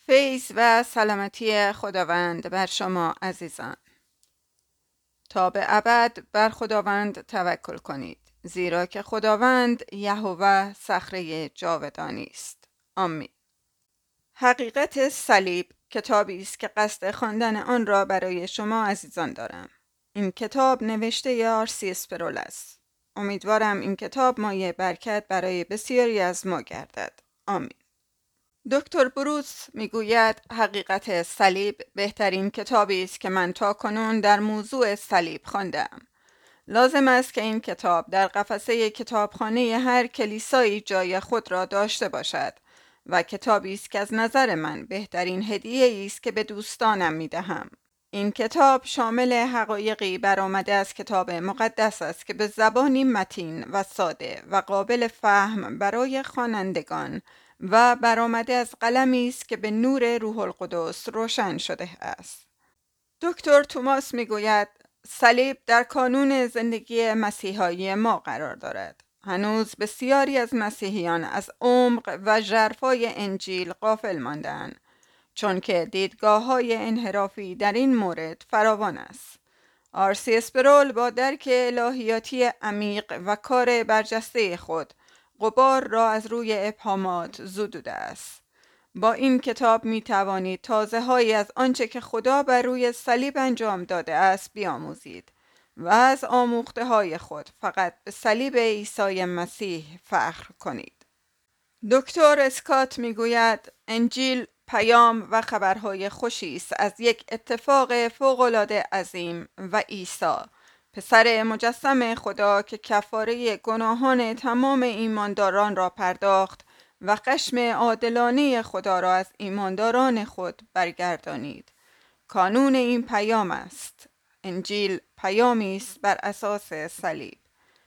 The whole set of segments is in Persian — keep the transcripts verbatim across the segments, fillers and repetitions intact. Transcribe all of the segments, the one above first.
فیض و سلامتی خداوند بر شما عزیزان. تا به ابد بر خداوند توکل کنید، زیرا که خداوند یهوه صخره جاودانی است. آمین. حقیقت صلیب کتابی است که قصد خواندن آن را برای شما عزیزان دارم. این کتاب نوشته آرسی اسپرول است. امیدوارم این کتاب مایه برکت برای بسیاری از ما گردد. آمین. دکتر بروس میگوید حقیقت صلیب بهترین کتابی است که من تاکنون در موضوع صلیب خواندم. لازم است که این کتاب در قفسه کتابخانه هر کلیسایی جای خود را داشته باشد و کتابی است که از نظر من بهترین هدیه است که به دوستانم میدهم. این کتاب شامل حقایقی برآمده از کتاب مقدس است که به زبانی متین و ساده و قابل فهم برای خوانندگان و برآمده از قلمی است که به نور روح القدس روشن شده است. دکتر توماس میگوید صلیب در کانون زندگی مسیحایی ما قرار دارد. هنوز بسیاری از مسیحیان از عمق و ژرفای انجیل غافل مانده‌اند، چون که دیدگاه‌های انحرافی در این مورد فراوان است. آرسی اسپرول با درک الهیاتی عمیق و کار برجسته خود غبار را از روی ابهامات زدوده است. با این کتاب می توانید تازه هایی از آنچه که خدا بر روی صلیب انجام داده است بیاموزید و از آموخته های خود فقط به صلیب عیسی مسیح فخر کنید. دکتر اسکات می گوید انجیل پیام و خبرهای خوشی است از یک اتفاق فوق‌العاده عظیم و عیسی پسر مجسم خدا که کفاره گناهان تمام ایمانداران را پرداخت و خشم عادلانه خدا را از ایمانداران خود برگردانید. کانون این پیام است. انجیل پیامی است بر اساس صلیب.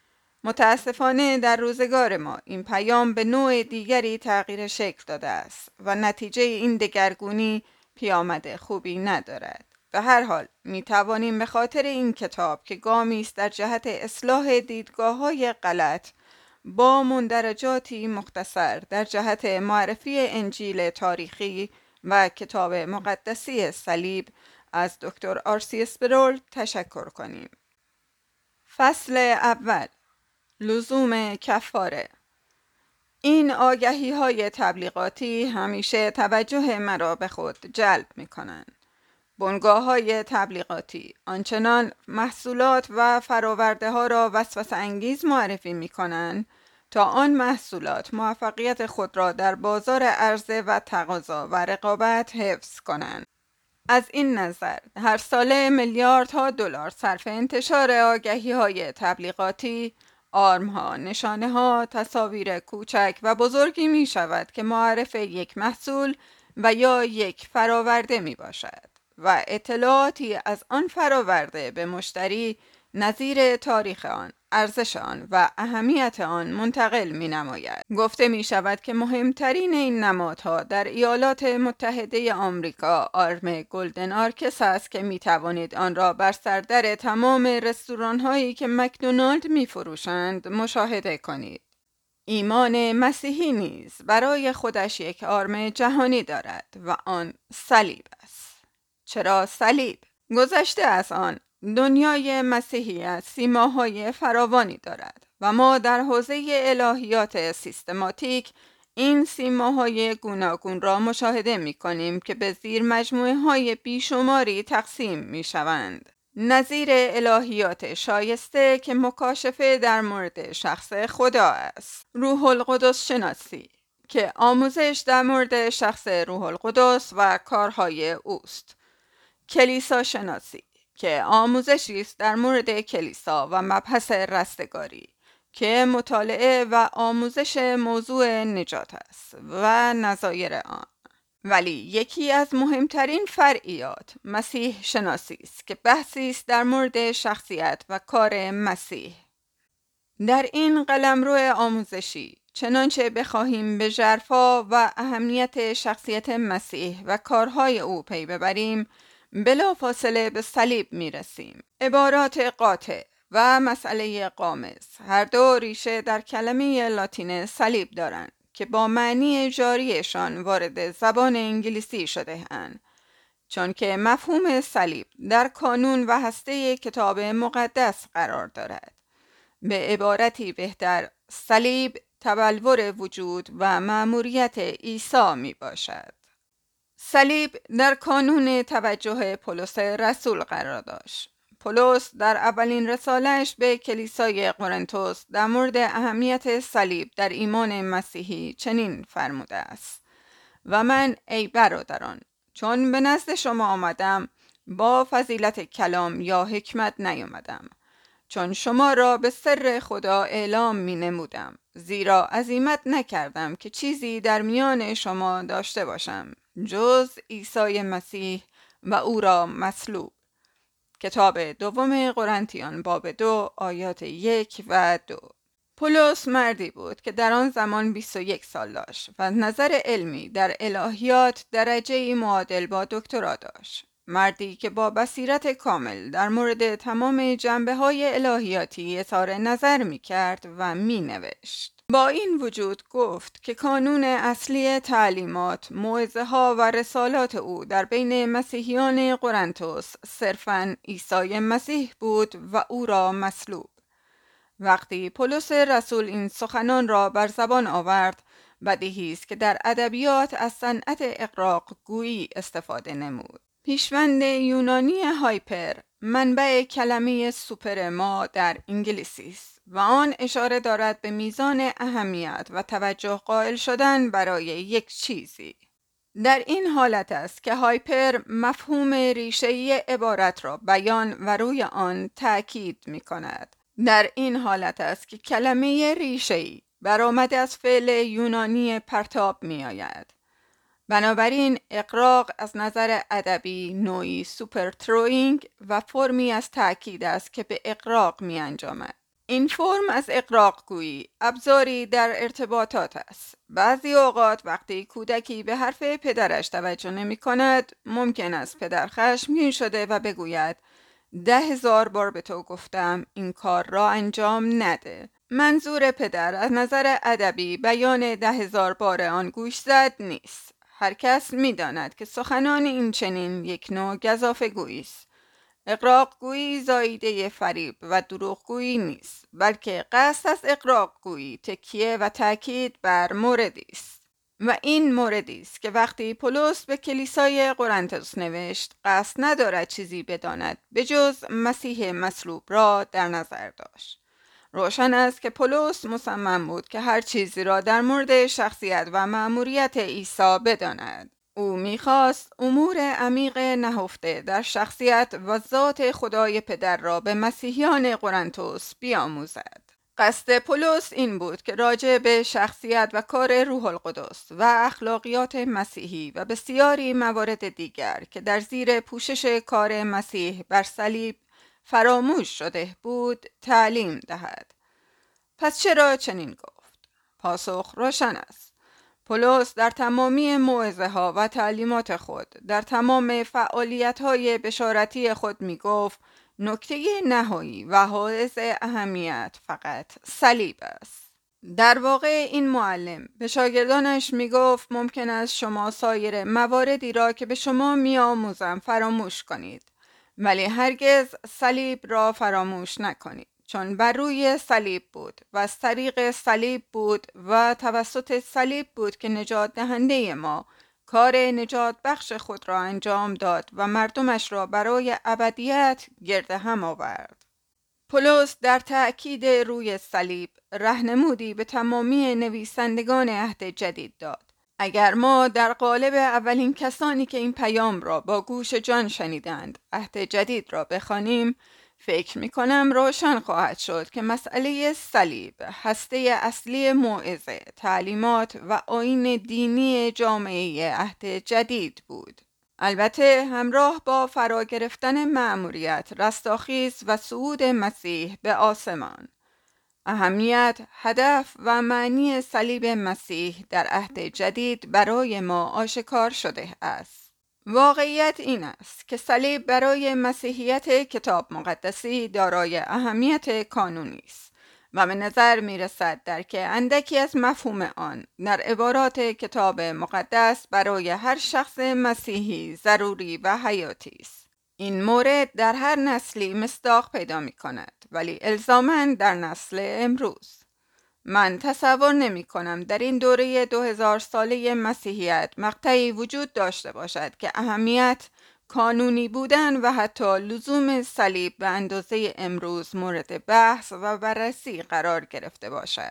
متاسفانه در روزگار ما این پیام به نوع دیگری تغییر شکل داده است و نتیجه این دگرگونی پیامد خوبی ندارد. به هر حال می توانیم به خاطر این کتاب که گامی است در جهت اصلاح دیدگاه‌های غلط با مندرجاتی مختصر در جهت معرفی انجیل تاریخی و کتاب مقدسی صلیب از دکتر آرسی اسپرول تشکر کنیم. فصل اول، لزوم کفاره. این آگهی های تبلیغاتی همیشه توجه مرا به خود جلب می کنند. بنگاه های تبلیغاتی آنچنان محصولات و فراورده ها را وسوسه انگیز معرفی می کنند تا آن محصولات موفقیت خود را در بازار عرضه و تقاضا و رقابت حفظ کنند. از این نظر هر ساله میلیاردها دلار صرف انتشار آگهی های تبلیغاتی، آرم ها، نشانه ها، تصاویر کوچک و بزرگی می شود که معرف یک محصول و یا یک فراورده می باشد و اطلاعاتی از آن فراورده به مشتری نظیر تاریخ آن، ارزش آن و اهمیت آن منتقل می نماید. گفته می شود که مهمترین این نمادها در ایالات متحده آمریکا آرم گلدن آرکس است که می توانید آن را بر سردر تمام رستوران هایی که مکدونالد می فروشند مشاهده کنید. ایمان مسیحی نیز برای خودش یک آرم جهانی دارد و آن صلیب است. چرا صلیب؟ گذشته از آن دنیای مسیحیت سیماهای فراوانی دارد و ما در حوزه الهیات سیستماتیک این سیماهای گوناگون را مشاهده می کنیم که به زیر مجموعه های بیشماری تقسیم می شوند. نظیر الهیات شایسته که مکاشفه در مورد شخص خدا است. روح القدس شناسی که آموزش در مورد شخص روح القدس و کارهای اوست. کلیسا شناسی که آموزشی است در مورد کلیسا و مبحث رستگاری که مطالعه و آموزش موضوع نجات است و نظایر آن. ولی یکی از مهمترین فرعیات مسیح شناسی است که بحثی است در مورد شخصیت و کار مسیح. در این قلمرو آموزشی چنانچه بخواهیم به ژرفا و اهمیت شخصیت مسیح و کارهای او پی ببریم، بلا فاصله به صلیب می رسیم. عبارات قاطع و مسئله غامض هر دو ریشه در کلمه لاتین صلیب دارند که با معنی جاریشان وارد زبان انگلیسی شده اند، چون که مفهوم صلیب در کانون و هسته کتاب مقدس قرار دارد. به عبارتی بهتر، صلیب تبلور وجود و مأموریت عیسی می باشد. صلیب در کانون توجه پولس رسول قرار داشت. پولس در اولین رساله‌اش به کلیسای قرنتس در مورد اهمیت صلیب در ایمان مسیحی چنین فرموده است: و من ای برادران، چون به نزد شما آمدم، با فضیلت کلام یا حکمت نیامدم، چون شما را به سر خدا اعلام می نمودم، زیرا عزیمت نکردم که چیزی در میان شما داشته باشم جز عیسی مسیح و او را مصلوب. کتاب دوم قرنتیان باب دو آیات یک و دو. پولس مردی بود که در آن زمان بیست و یک سال داشت و نظر علمی در الهیات درجه‌ای معادل با دکترا داشت. مردی که با بصیرت کامل در مورد تمام جنبه‌های الهیاتی اظهار نظر می‌کرد و می‌نوشت. با این وجود گفت که کانون اصلی تعلیمات، موعظه‌ها و رسالات او در بین مسیحیان قرنتس صرفاً عیسی مسیح بود و او را مصلوب. وقتی پولس رسول این سخنان را بر زبان آورد، بدیهی است که در ادبیات از صنعت اغراق گویی استفاده نمود. پیشوند یونانی هایپر منبع کلمه سوپرما در انگلیسی است و آن اشاره دارد به میزان اهمیت و توجه قائل شدن برای یک چیزی. در این حالت است که هایپر مفهوم ریشه‌ای عبارت را بیان و روی آن تأکید می کند. در این حالت است که کلمه ریشه‌ای برآمده از فعل یونانی پرتاب می آید. بنابراین اغراق از نظر ادبی نوعی سوپرتروینگ و فرمی از تأکید است که به اغراق می انجامد. این فرم از اغراق گویی ابزاری در ارتباطات است. بعضی اوقات وقتی کودکی به حرف پدرش توجه نمی کند، ممکن است پدر خشمگین شده و بگوید: ده هزار بار به تو گفتم این کار را انجام نده. منظور پدر از نظر ادبی بیان ده هزار بار آن گوش زد نیست. هر کس می داند که سخنان این چنین یک نوع گزافه گویی است. اغراق گویی زاییده فریب و دروغ گویی نیست، بلکه قصد از اغراق گویی تکیه و تأکید بر موردی است. و این موردی است که وقتی پولس به کلیسای قرنتس نوشت، قصد ندارد چیزی بداند به جز مسیح مصلوب را در نظر داشت. روشن است که پولس مصمم بود که هر چیزی را در مورد شخصیت و مأموریت عیسی بداند. او می‌خواست امور عمیق نهفته در شخصیت و ذات خدای پدر را به مسیحیان قرنتس بیاموزد. قصد پولس این بود که راجع به شخصیت و کار روح القدس و اخلاقیات مسیحی و بسیاری موارد دیگر که در زیر پوشش کار مسیح بر صلیب فراموش شده بود تعلیم دهد. پس چرا چنین گفت؟ پاسخ روشن است. پولس در تمامی موعظه‌ها و تعلیمات خود، در تمام فعالیت‌های بشارتی خود می گفت نکته نهایی و حائز اهمیت فقط صلیب است. در واقع این معلم به شاگردانش می گفت ممکن است شما سایر مواردی را که به شما می آموزم فراموش کنید، ولی هرگز صلیب را فراموش نکنید، چون بر روی صلیب بود و از طریق صلیب بود و توسط صلیب بود که نجات دهنده ما کار نجات بخش خود را انجام داد و مردمش را برای ابدیت گرد هم آورد. پولس در تأکید روی صلیب راهنمودی به تمامی نویسندگان عهد جدید داد. اگر ما در قالب اولین کسانی که این پیام را با گوش جان شنیدند عهد جدید را بخوانیم، فکر می کنم روشن خواهد شد که مسئله صلیب هسته اصلی موعظه، تعلیمات و آیین دینی جامعه عهد جدید بود. البته همراه با فرا گرفتن مأموریت رستاخیز و صعود مسیح به آسمان، اهمیت، هدف و معنی صلیب مسیح در عهد جدید برای ما آشکار شده است. واقعیت این است که صلیب برای مسیحیت کتاب مقدسی دارای اهمیت کانونی است و به نظر می رسد در که اندکی از مفهوم آن در عبارات کتاب مقدس برای هر شخص مسیحی ضروری و حیاتی است. این مورد در هر نسلی مصداق پیدا می کند، ولی الزاماً در نسل امروز. من تصور نمی کنم در این دوره دو هزار ساله مسیحیت مقطعی وجود داشته باشد که اهمیت کانونی بودن و حتی لزوم صلیب به اندازه امروز مورد بحث و بررسی قرار گرفته باشد.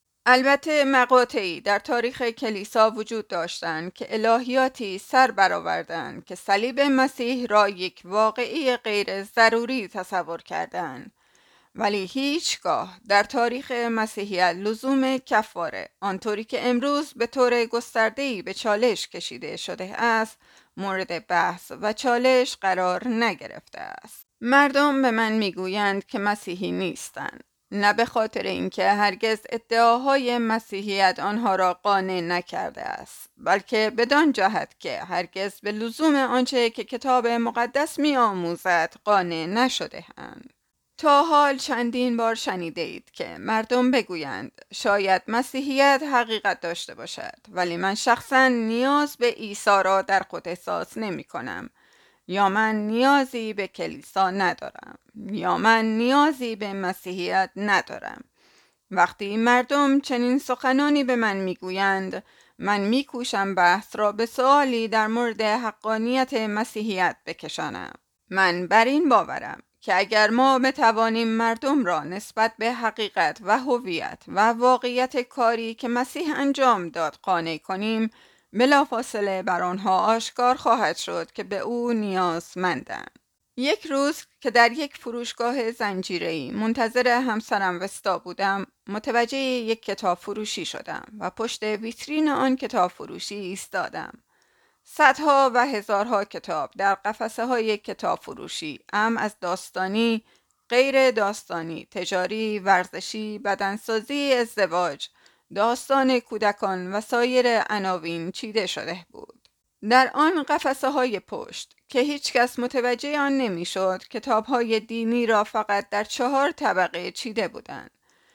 البته مقاطعی در تاریخ کلیسا وجود داشتند که الهیاتی سر برآوردند که صلیب مسیح را یک واقعی غیر ضروری تصور کردند، ولی هیچگاه در تاریخ مسیحیت لزوم کفاره آنطوری که امروز به طور گسترده‌ای به چالش کشیده شده است مورد بحث و چالش قرار نگرفته است. مردم به من میگویند که مسیحی نیستند، نه به خاطر اینکه هرگز ادعاهای مسیحیت آنها را قانع نکرده است، بلکه بدان جهت که هرگز به لزوم آنچه که کتاب مقدس می آموزد قانع نشده اند. تا حال چندین بار شنیده اید که مردم بگویند شاید مسیحیت حقیقت داشته باشد، ولی من شخصا نیاز به عیسی را در خود احساس نمی کنم، یا من نیازی به کلیسا ندارم، یا من نیازی به مسیحیت ندارم. وقتی مردم چنین سخنانی به من میگویند، من میکوشم بحث را به سوالی در مورد حقانیت مسیحیت بکشانم. من بر این باورم که اگر ما بتوانیم مردم را نسبت به حقیقت و هویت و واقعیت کاری که مسیح انجام داد قانع کنیم، بلافاصله بر آنها آشکار خواهد شد که به او نیازمندند. یک روز که در یک فروشگاه زنجیره‌ای منتظر همسرم وستا بودم، متوجه یک کتاب فروشی شدم و پشت ویترین آن کتاب فروشی ایستادم. صدها و هزارها کتاب در قفسه های کتاب فروشی، ام از داستانی، غیر داستانی، تجاری، ورزشی، بدنسازی، ازدواج، داستان کودکان و سایر عناوین چیده شده بود. در آن قفسه های پشت که هیچ کس متوجه آن نمی شد، کتاب های دینی را فقط در چهار طبقه چیده بودند.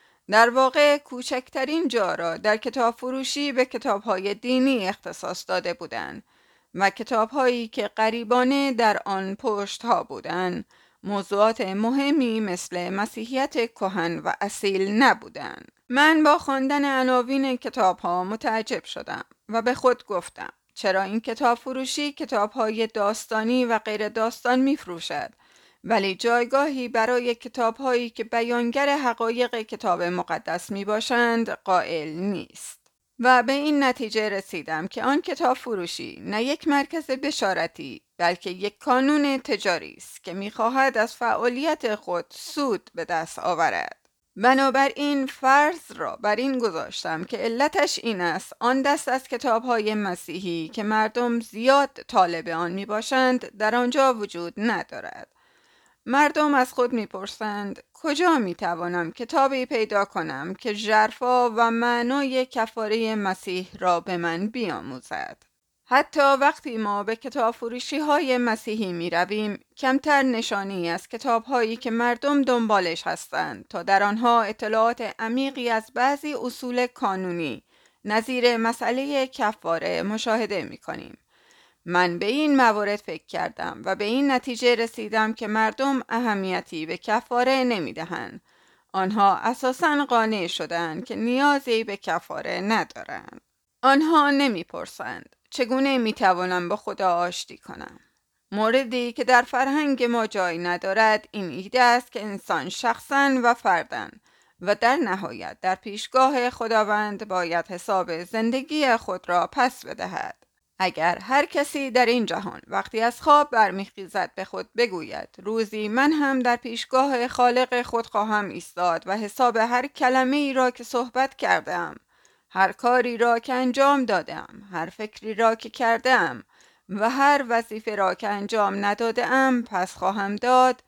در واقع کوچکترین جا را در کتاب فروشی به کتاب های دینی اختصاص داده بودند و کتاب هایی که غریبانه در آن پشت ها بودند موضوعات مهمی مثل مسیحیت کهن و اصیل نبودند. من با خواندن عناوین کتاب ها متعجب شدم و به خود گفتم چرا این کتاب فروشی کتاب های داستانی و غیر داستان می فروشد، ولی جایگاهی برای کتاب هایی که بیانگر حقایق کتاب مقدس می باشند قائل نیست. و به این نتیجه رسیدم که آن کتاب فروشی نه یک مرکز بشارتی، بلکه یک کانون تجاری است که می خواهد از فعالیت خود سود به دست آورد. بنابراین فرض را بر این گذاشتم که علتش این است آن دست از کتاب‌های مسیحی که مردم زیاد طالب آن می باشند در آنجا وجود ندارد. مردم از خود می پرسند کجا می توانم کتابی پیدا کنم که ژرفا و معنای کفاره مسیح را به من بیاموزد. حتی وقتی ما به کتاب فروشی های مسیحی می رویم، کمتر نشانی از کتاب هایی که مردم دنبالش هستند تا در آنها اطلاعات عمیقی از بعضی اصول کانونی نظیر مسئله کفاره مشاهده می کنیم. من به این موارد فکر کردم و به این نتیجه رسیدم که مردم اهمیتی به کفاره نمی دهند. آنها اساساً قانع شدند که نیازی به کفاره ندارند. آنها نمی پرسند چگونه می توانم با خدا آشتی کنم؟ موردی که در فرهنگ ما جای ندارد این ایده است که انسان شخصاً و فرداً و در نهایت در پیشگاه خداوند باید حساب زندگی خود را پس بدهد. اگر هر کسی در این جهان وقتی از خواب برمیخیزد به خود بگوید روزی من هم در پیشگاه خالق خود خواهم ایستاد و حساب هر کلمه ای را که صحبت کردم، هر کاری را که انجام دادم، هر فکری را که کردم و هر وظیفه را که انجام ندادم پس خواهم داد،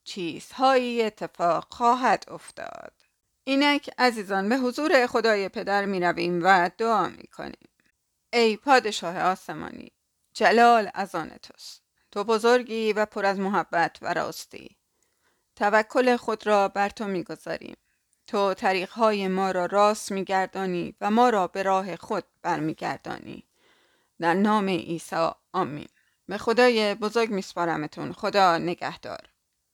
چیزهایی اتفاق خواهد افتاد. اینک عزیزان به حضور خدای پدر می رویم و دعا می کنیم. ای پادشاه آسمانی، جلال از آن توست. تو بزرگی و پر از محبت و راستی. توکل خود را بر تو می گذاریم. تو طریقهای ما را راست می‌گردانی و ما را به راه خود برمیگردانی. در نام عیسی آمین. به خدای بزرگ میسپارمتون. خدا نگهدار.